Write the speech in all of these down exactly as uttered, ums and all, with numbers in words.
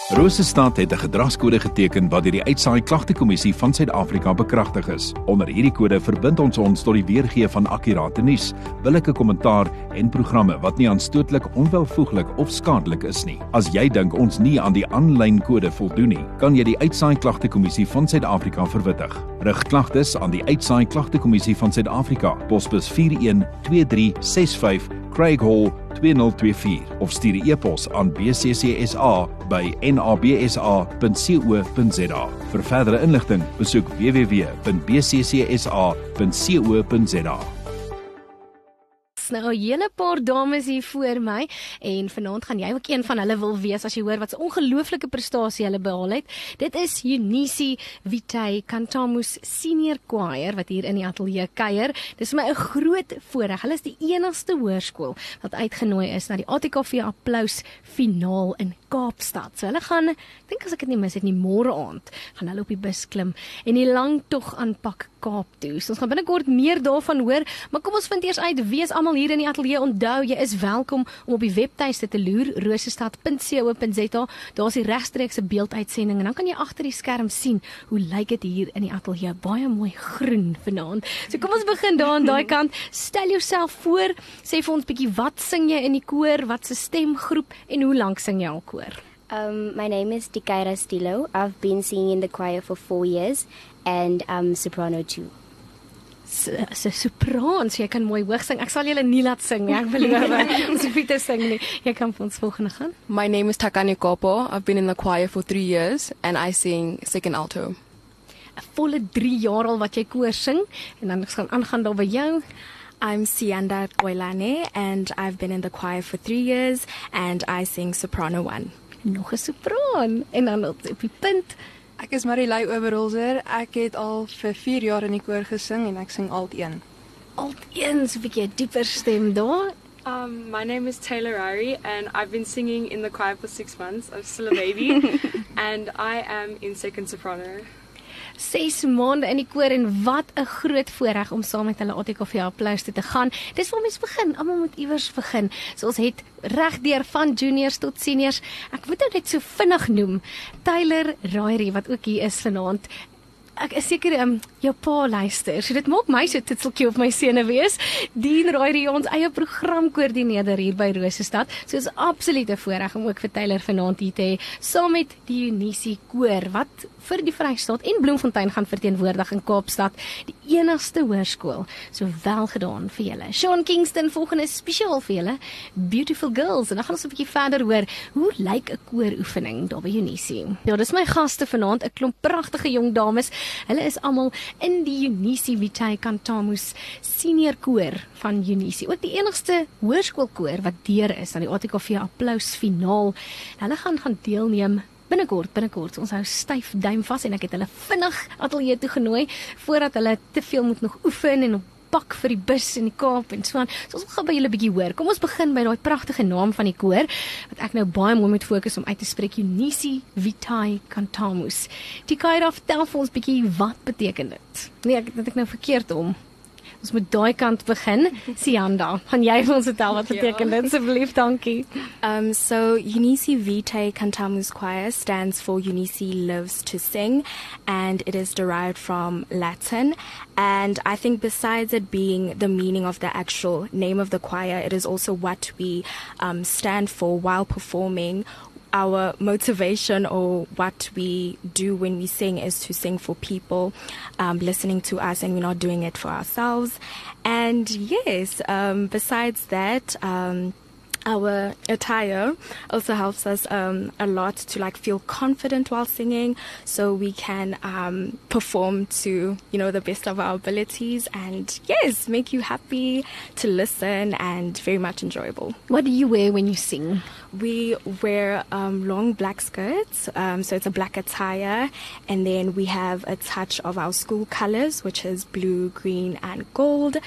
Rosestad het 'n gedragskode geteken wat deur die Uitsaai Klagtekommissie van Suid-Afrika bekragtig is. Onder hierdie kode verbind ons ons tot die weergee van akkurate nuus, billike kommentaar en programme wat nie aanstootlik, onwelvoeglik of skadelik is nie. As jy dink ons nie aan die aanlyn kode voldoen nie, kan jy die Uitsaai Klagtekommissie van Suid-Afrika verwittig. Rig klagtes aan die Uitsaai Klagtekommissie van Suid-Afrika, posbus vier een twee drie ses vyf, Craig Hall twee nul twee vier of stuur 'n e-pos aan b c c s a by n a b s a punt co punt z a. Vir verdere inligting, besoek w w w punt b c c s a punt co punt z a. Nou 'n hele paar dames hier voor my en vanaand gaan jy ook een van hulle wil wees as jy hoor wat 'n ongelooflike prestasie hulle behaal het. Dit is Eunice Vitay Kantamus Senior Choir wat hier in die ateljee kuier. Dis vir my 'n groot voorreg. Hulle is die enigste hoërskool wat uitgenooi is na die A T K V Applaus finaal in Kaapstad. So hulle gaan, ek dink as ek dit nie mis het nie, môre aand gaan hulle op die bus klim en die lang tog aanpak Kaap toe. So ons gaan binnekort meer daarvan hoor, maar kom ons vind eers uit wie is almal hier in die ateljee. Onthou, jy is welkom om op die webtuiste te loer, rosestad punt co punt z a. Daar's die regstreekse beelduitsending en dan kan jy agter die skerm sien hoe lyk dit hier in die ateljee. Baie mooi groen vanaand. So kom ons begin daar aan daai kant. Stel jouself voor, sê vir ons bietjie wat sing jy in die koor, wat se stemgroep en hoe lank sing jy al koor? Um, my name is Dikaira Stilo. I've been singing in the choir for four years and I'm soprano too. So sopraan, so jy kan mooi hoog sing. Ek sal julle nie laat sing nie, ek beloof. Ons hoef nie te sing nie. Jy kan vir ons volgende gaan. My name is Takani Kopo. I've been in the choir for three years and I sing second alto. 'n Volle drie jaar al wat jy koor sing en dan gaan aangaan daar by jou. I'm Sianda Koilane and I've been in the choir for three years and I sing soprano one. Nog 'n sopraan en dan op die punt. Ek is Marilei Oberholzer. Ek het al vir vier jaar in die koor gesing en ek sing alt een. Alt een, so 'n bietjie dieper stem daar. Um, my name is Taylor Rari and I've been singing in the choir for six months. I'm still a baby and I am in second soprano. Ses maande in die koor en wat 'n groot voorreg om saam met hulle A T K V Applaus te gaan. Dis waar mens begin, almal moet iewers begin. So ons het regdeur van juniors tot seniors. Ek moet dit net so vinnig noem. Taylor Rari wat ook hier is vanaand. Ek is seker um, jou pa luister. So dit maak my so titseltjie op my sene wees. Dien Rari ons eie program koördineerder hier by Rosestad. So is absoluut 'n voorreg om ook vir Taylor vanaand hier te hê saam met die Eunice koor wat vir die Vrystaat en Bloemfontein gaan verteenwoordig in Kaapstad, die enigste hoërskool. So wel gedaan vir julle. Sean Kingston volgende is spesiaal vir julle, Beautiful Girls. En dan gaan ons 'n bietjie verder hoor, hoe lyk 'n kooroefening daar by Eunice? Ja, dis my gaste vanaand, 'n klomp pragtige jong dames. Hulle is almal in die Eunice Vitay Kantamus Senior Koor van Eunice. Ook die enigste hoërskoolkoor wat deur is aan die A T K V Applaus finaal. Hulle gaan gaan deelneem binnekort, binnekort. Ons hou styf duim vas en ek het hulle vinnig ateljee toe genooi voordat hulle te veel moet nog oefen en op pak vir die bus in die Kaap en so aan. So ons gaan by julle bietjie hoor. Kom ons begin by daai pragtige naam van die koor wat ek nou baie mooi moet fokus om uit te spreek. Eunice Vitay Kantamus. Dikaira, vertel vir ons bietjie wat beteken dit? Nee, ek dit ek nou verkeerd om. Ons moet daai kant begin. Sianda, gaan jy vir ons vertel wat beteken dit asseblief? Dankie. Um, so Eunice Vitay Kantamus Choir stands for Eunice Lives to Sing, and it is derived from Latin. And I think besides it being the meaning of the actual name of the choir, it is also what we um, stand for while performing. Our motivation or what we do when we sing is to sing for people um, listening to us, and we're not doing it for ourselves. And yes, um, besides that, um, our attire also helps us um, a lot to like feel confident while singing, so we can um, perform to, you know, the best of our abilities, and yes, make you happy to listen and very much enjoyable. What do you wear when you sing? We wear um, long black skirts, um, so it's a black attire, and then we have a touch of our school colors, which is blue, green, and gold.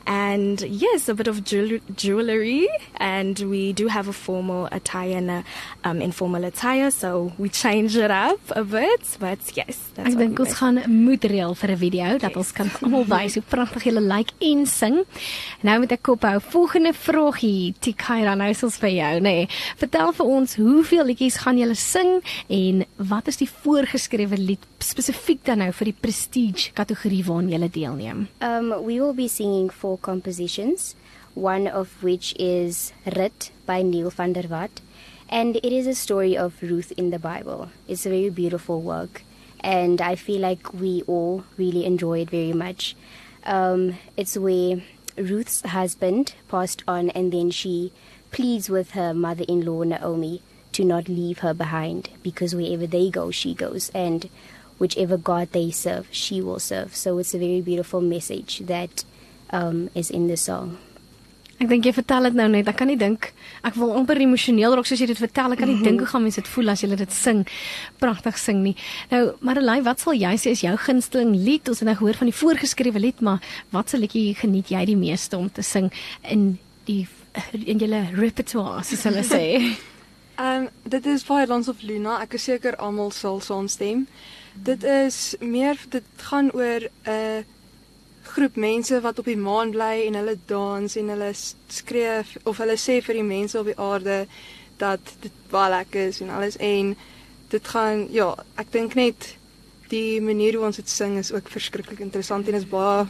and yes, a bit of jewel- jewelry, and we do have a formal attire and a um, informal attire, so we change it up a bit, but yes, that's Ek what dink we ons gaan moet reël vir 'n video dat ons kan almal wys hoe pragtig julle lyk en sing. Nou met 'n kop hou. Volgende vraagie, Tikaira, nou is ons vir jou, nê. Nee. Vertel vir ons, hoeveel liedjies gaan julle sing en wat is die voorgeskrewe lied spesifiek dan nou vir die prestige kategorie waaraan julle deelneem? Um, we will be singing four compositions, one of which is Rit by Neil van der Walt, and it is a story of Ruth in the Bible. It's a very beautiful work, and I feel like we all really enjoy it very much. Um, it's where Ruth's husband passed on, and then she pleads with her mother-in-law Naomi to not leave her behind, because wherever they go, she goes, and whichever God they serve, she will serve. So it's a very beautiful message that um, is in the song. Ek dink jy vertel dit nou net, ek kan nie dink, ek wil amper emosioneel raak soos jy dit vertel, ek kan nie dink hoe gaan mense dit voel as jy dit sing, pragtig sing nie. Nou, Marelei, wat sal jy sê is jou gunsteling lied? Ons het nou gehoor van die voorgeskrewe lied, maar wat se liedjie geniet jy die meeste om te sing in die in julle repertoire, soos hulle sê? Um, dit is baie Lands of Luna, ek is seker almal sal saamstem. Dit is meer, dit gaan oor 'n uh, groep mense wat op die maan bly en hulle dans en hulle skree of hulle sê vir die mense op die aarde dat dit baie lekker is en alles, en dit gaan, ja, ek dink net die manier hoe ons dit sing is ook verskriklik interessant en is baie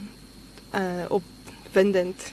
uh, opwindend.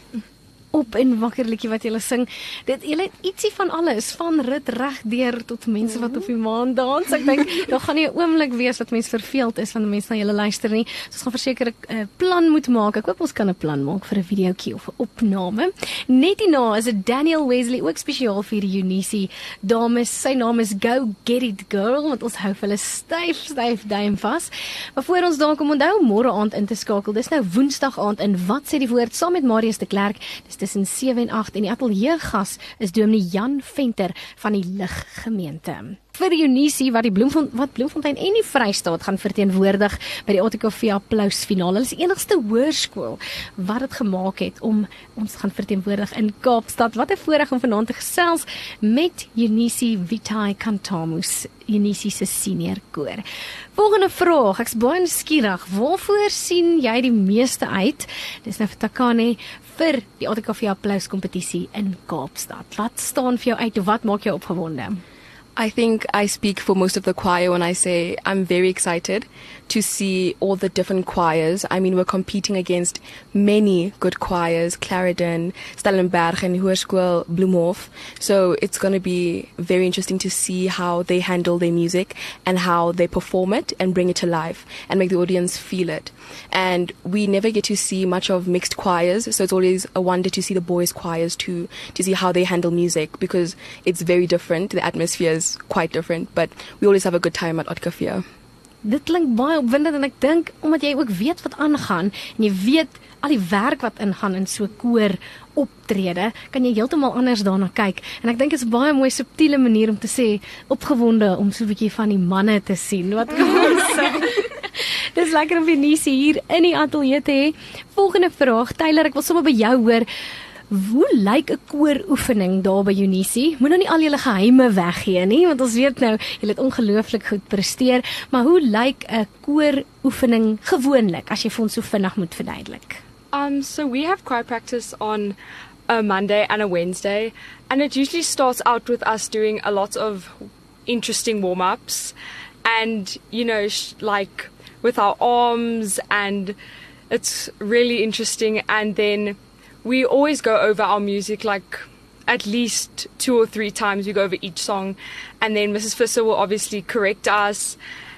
Op en wakker liedjie wat julle sing. Dit julle het ietsie van alles, van rit reg deur tot mense wat op die maan dans. Ek dink daar gaan nie 'n oomblik wees wat mense verveeld is van die mense na julle luister nie. So ons gaan verseker 'n uh, plan moet maak. Ek hoop ons kan 'n plan maak vir 'n videoetjie of 'n opname. Net hierna is dit Daniel Wesley ook spesiaal vir die Unisie dames. Sy naam is Go Get It Girl, want ons hou vir hulle styf styf duim vas. Maar voor ons daar kom, onthou môre aand in te skakel. Dis nou Woensdag aand in Wat sê die woord saam met Marius de Klerk. Dis tussen sewe en agt en die ateljee gas is Dominee Jan Venter van die Liggemeente. Vir die Unisie wat die Bloemfontein wat Bloemfontein en die Vrystaat gaan verteenwoordig by die A T K V Applaus finale. Hulle is die enigste hoërskool wat dit gemaak het om ons gaan verteenwoordig in Kaapstad. Wat 'n voorreg om vanaand te gesels met Unisie Vitae Cantamus, Unisie se senior koor. Volgende vraag, ek's baie nuuskierig. Waarvoor sien jy die meeste uit? Dis nou vir Takane vir die A T K V Applaus kompetisie in Kaapstad. Wat staan vir jou uit of wat maak jou opgewonde? I think I speak for most of the choir when I say I'm very excited to see all the different choirs. I mean, we're competing against many good choirs, Clarendon, Stellenberg and Hoërskool Bloemhof. So it's going to be very interesting to see how they handle their music and how they perform it and bring it to life and make the audience feel it. And we never get to see much of mixed choirs, so it's always a wonder to see the boys' choirs too, to see how they handle music, because it's very different. The atmosphere is quite different, but we always have a good time at A T K V. Dit klink baie opwindend en ek dink omdat jy ook weet wat aangaan en jy weet al die werk wat ingaan in so koor optrede, kan jy heeltemal anders daarna kyk. En ek dink dit is 'n baie mooi subtiele manier om te sê opgewonde om so 'n bietjie van die manne te sien. Wat kan ons sê? Dis lekker om Unisie hier in die ateljee te hê. Volgende vraag, Tyler, ek wil sommer by jou hoor. Hoe lyk 'n kooroefening daar by Unisie? Moet nou nie al julle geheime weggee nie, want ons weet nou julle het ongelooflik goed presteer, maar hoe lyk 'n kooroefening gewoonlik as jy vir ons so vinnig moet verduidelik? Um, so we have choir practice on a Monday and a Wednesday, and it usually starts out with us doing a lot of interesting warm-ups, and, you know, sh- like with our arms, and it's really interesting, and then we always go over our music, like at least two or three times we go over each song, and then Missus Fisser will obviously correct us,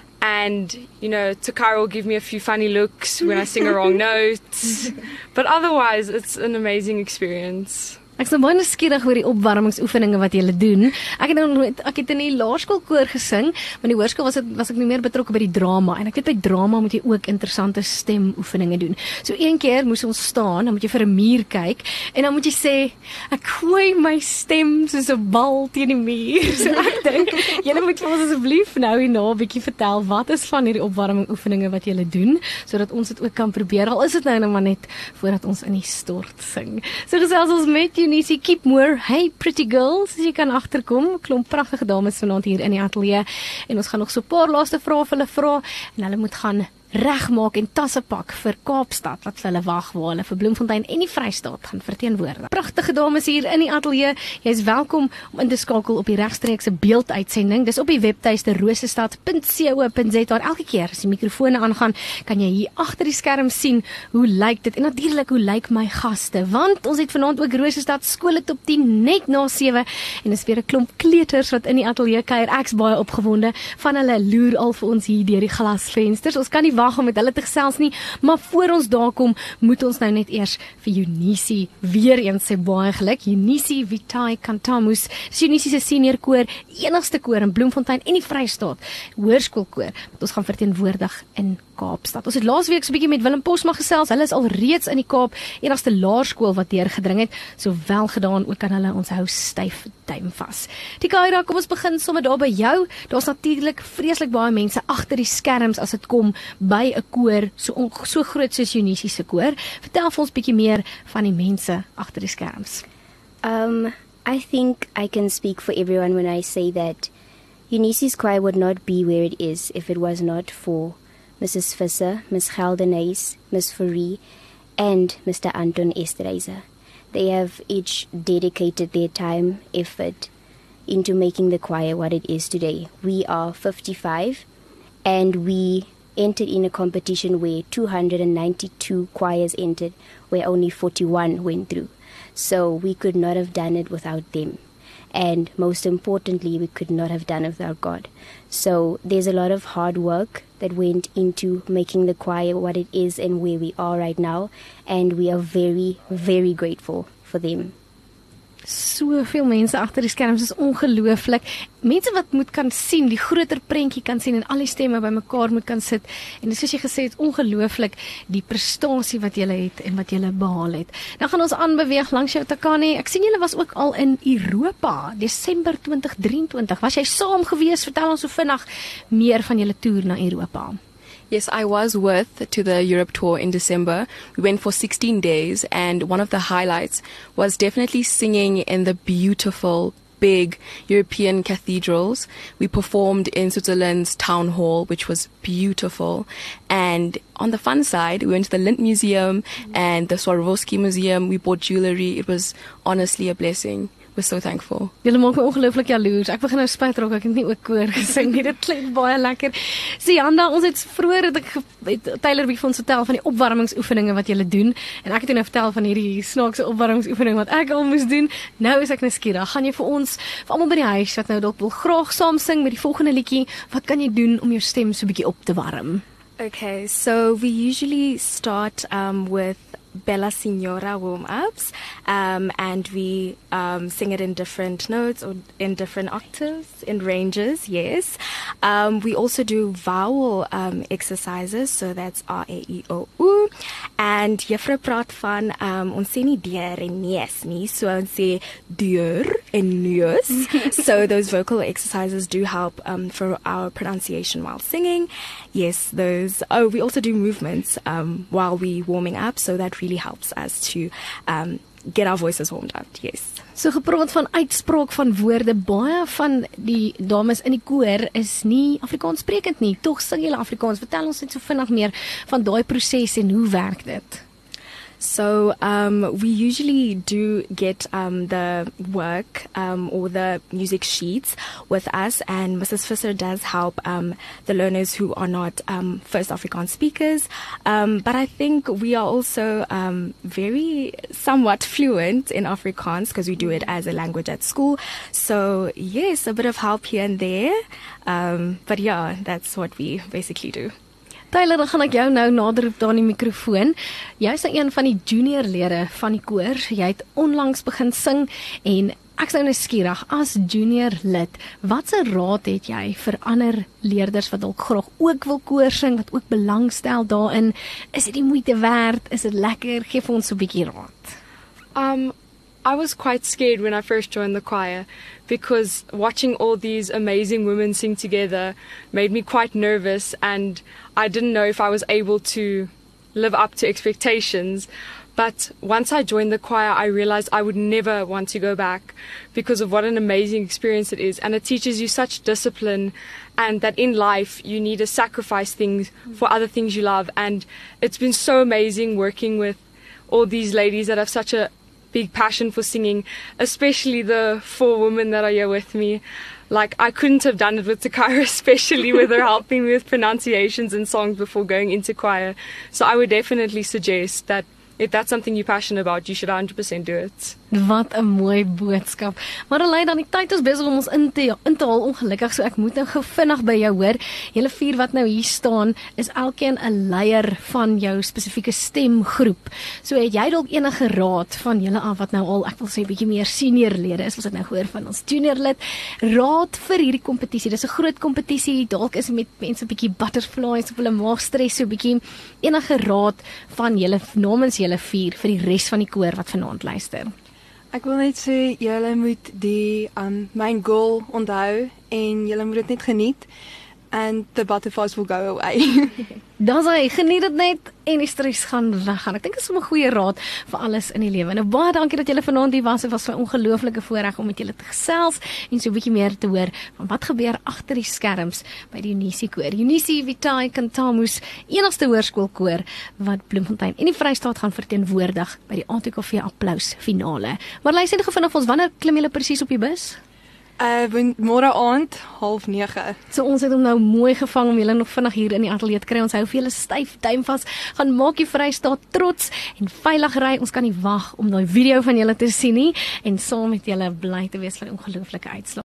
and, you know, Takara will give me a few funny looks when I sing a wrong note, but otherwise it's an amazing experience. Ek is nou baie nuuskierig oor die opwarmingsoefeninge wat julle doen. Ek het nou nooit, ek het in die laerskoolkoor gesing, maar in die hoërskool was dit was ek nie meer betrokke by die drama en ek weet by drama moet jy ook interessante stemoefeninge doen. So een keer moes ons staan, dan moet jy vir 'n muur kyk en dan moet jy sê ek gooi my stem soos 'n bal teen die muur. So ek dink julle moet vir ons asseblief nou hierna 'n bietjie vertel wat is van hierdie opwarmingoefeninge wat julle doen sodat ons dit ook kan probeer. Al is dit nou net maar net voordat ons in die stort sing. So gesels ons met Eunice Keepmoor, hey pretty girls, as jy kan agterkom, klomp pragtige dames vanaand hier in die ateljee en ons gaan nog so 'n paar laaste vrae vir hulle vra en hulle moet gaan regmaak en tasse pak vir Kaapstad wat vir hulle wag waar hulle vir Bloemfontein en die Vrystaat gaan verteenwoordig. Pragtige dames hier in die ateljee. Jy is welkom om in te skakel op die regstreekse beelduitsending. Dis op die webtuiste rosestad punt co punt za. Elke keer as die mikrofone aangaan, kan jy hier agter die skerm sien hoe lyk dit en natuurlik hoe lyk my gaste. Want ons het vanaand ook Rosestad skole top tien net na sewe en is weer 'n klomp kleuters wat in die ateljee kuier. Ek's baie opgewonde van hulle loer al vir ons hier deur die glasvensters. Ons kan nie wag om met hulle te gesels nie, maar voor ons daar kom, moet ons nou net eers vir Eunice weer eens sê baie geluk. Eunice Vitai Kantamus, dis Eunice se senior koor, enigste koor in Bloemfontein en die Vrystaat, hoërskoolkoor, wat ons gaan verteenwoordig in Kaapstad. Ons het laasweek so 'n bietjie met Willem Posma gesels. Hulle is al reeds in die Kaap, enigste laerskool wat deurgedring het. So wel gedaan, ook kan hulle ons hou styf duim vas. Die Kaira, kom ons begin sommer daar by jou. Daar's natuurlik vreeslik baie mense agter die skerms as dit kom by 'n koor so so groot soos Eunice se koor. Vertel vir ons bietjie meer van die mense agter die skerms. Um, I think I can speak for everyone when I say that Eunice's choir would not be where it is if it was not for Missus Visser, Miss Geldenhuys, Miss Fourie, and Mister Anton Esterhuizer. They have each dedicated their time, effort into making the choir what it is today. We are fifty-five, and we entered in a competition where two hundred ninety-two choirs entered, where only forty-one went through. So we could not have done it without them. And most importantly, we could not have done it without God. So there's a lot of hard work that went into making the choir what it is and where we are right now. And we are very, very grateful for them. Soveel mense agter die skerms, is ongelooflik. Mense wat moet kan sien, die groter prentjie kan sien en al die stemme bymekaar moet kan sit. En dis soos jy gesê het, ongelooflik die prestasie wat julle het en wat julle behaal het. Nou gaan ons aanbeweeg langs jou Takani. Ek sien julle was ook al in Europa, Desember twintig drieëntwintig. Was jy saam gewees? Vertel ons so vinnig meer van julle toer na Europa. Yes, I was with to the Europe tour in December. We went for sixteen days, and one of the highlights was definitely singing in the beautiful, big European cathedrals. We performed in Switzerland's town hall, which was beautiful. And on the fun side, we went to the Lindt Museum and the Swarovski Museum. We bought jewelry. It was honestly a blessing. We're so thankful. Julle maak my ongelooflik jaloers. Ek begin nou spyt raak, ek het nie ook koor gesing nie. Dit klink baie lekker. Sianda, ons het vroeër het ek het Tyler wie vir ons vertel van die opwarmingsoefeninge wat julle doen en ek het nou vertel van hierdie snaakse opwarmingsoefening wat ek al moes doen. Nou is ek nuuskierig. Gaan jy vir ons, vir almal by die huis wat nou dalk wil graag saam sing met die volgende liedjie, wat kan jy doen om jou stem so 'n bietjie op te warm? Okay, so we usually start um, with Bella Signora warm-ups, um, and we um, sing it in different notes or in different octaves, in ranges, yes. Um, we also do vowel um, exercises, so that's R, A, E, O, U. And juffrou praat van, um, ons sê nie deur en neus nie, so ons sê deur en neus. So those vocal exercises do help um, for our pronunciation while singing. Yes, those. Oh, we also do movements um, while we warming up, so that really helps us to um, get our voices warmed up. Yes. So gepraat van uitspraak van woorde, baie van die dames in die koor is nie Afrikaans sprekend nie. Tog sing julle Afrikaans. Vertel ons net so vinnig meer van daai proses en hoe werk dit? So um, we usually do get um, the work um, or the music sheets with us, and Missus Visser does help um, the learners who are not um, first Afrikaans speakers. Um, but I think we are also um, very somewhat fluent in Afrikaans because we do it as a language at school. So yes, a bit of help here and there. Um, but yeah, that's what we basically do. Tyler, dan gaan ek jou nou naderroep daar in die mikrofoon. Jy's nou een van die juniorlede van die koor. Jy het onlangs begin sing en ek sou nou skieurig as junior lid. Watse raad het jy vir ander leerders wat dalk graag ook wil koor sing, wat ook belangstel daarin? Is dit die moeite werd? Is dit lekker? Geef ons so 'n bietjie raad. Um, I was quite scared when I first joined the choir because watching all these amazing women sing together made me quite nervous, and I didn't know if I was able to live up to expectations. But once I joined the choir, I realized I would never want to go back because of what an amazing experience it is. And it teaches you such discipline, and that in life you need to sacrifice things for other things you love. And it's been so amazing working with all these ladies that have such a big passion for singing, especially the four women that are here with me. Like, I couldn't have done it with Takara, especially with her helping me with pronunciations and songs before going into choir. So I would definitely suggest that if that's something you're passionate about, you should one hundred percent do it. Wat 'n mooi boodskap. Maar Marley, dan die tyd is besig om ons in te in te haal ongelukkig, so ek moet nou gou vinnig by jou hoor. Julle vier wat nou hier staan, is elkeen 'n leier van jou spesifieke stemgroep. So het jy dalk enige raad van julle af wat nou al, ek wil sê bietjie meer senior lede is, ons het nou gehoor van ons junior lid, raad vir hierdie kompetisie. Dis 'n groot kompetisie, dalk is met mense bietjie butterflies of hulle maagstres, so bietjie enige raad van julle namens julle vier vir die res van die koor wat vanaand luister. Ek wil net sê julle moet die um main goal onthou en julle moet dit net geniet, and the butterflies will go away. Dan sê, geniet dit net en die stres gaan weggaan. Ek dink dit is 'n goeie raad vir alles in die lewe. Nou baie dankie dat julle vanaand hier was. Dit was 'n ongelooflike voorreg om met julle te gesels en so 'n bietjie meer te hoor van wat gebeur agter die skerms by die Unisie koor. Unisie Vitae Cantamus, enigste hoërskoolkoor wat Bloemfontein en die Vrystaat gaan verteenwoordig by die A T K V Applous finale. Maar luister net gevind of ons wanneer klim julle presies op die bus? Uh, môre aand, half nege. So ons het hom nou mooi gevang om julle nog vinnig hier in die ateljee te kry. Ons hou vir julle styf duim vas. Gaan maak die Vrystaat trots en veilig ry. Ons kan nie wag om daai video van julle te sien nie en saam met julle bly te wees vir 'n ongelooflike uitslag.